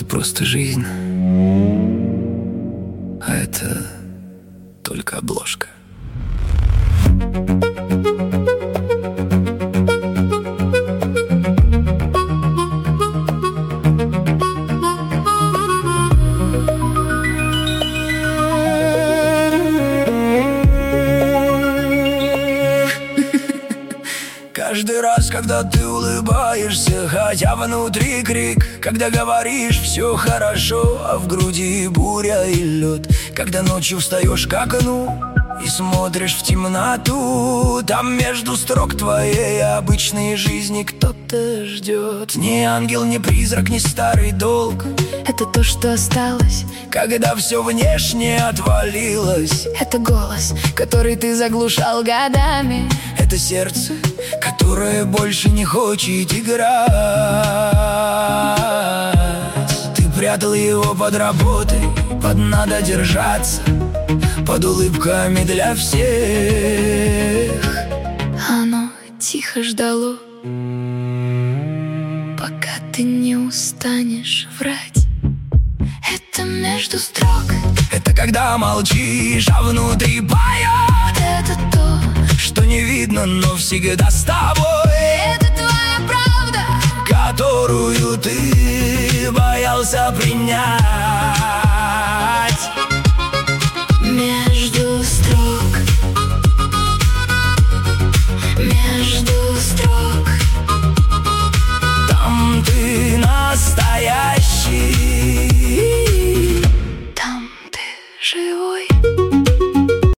просто жизнь, а это только обложка. Каждый раз, когда ты улыбаешься, хотя внутри крик, когда говоришь все хорошо, а в груди буря и лед, когда ночью встаешь к окну и смотришь в темноту, там между строк твоей обычной жизни кто-то ждет. Ни ангел, ни призрак, ни старый долг, это то, что осталось, когда все внешне отвалилось. это голос, который ты заглушал годами, это сердце, которое больше не хочет играть. Ты прятал его под работой, под надо держаться, под улыбками для всех. оно тихо ждало, пока ты не устанешь врать. Это между строк, Это когда молчишь, а внутри поет, это то, что не видно, но всегда с тобой. это твоя правда, которую ты боялся принять. между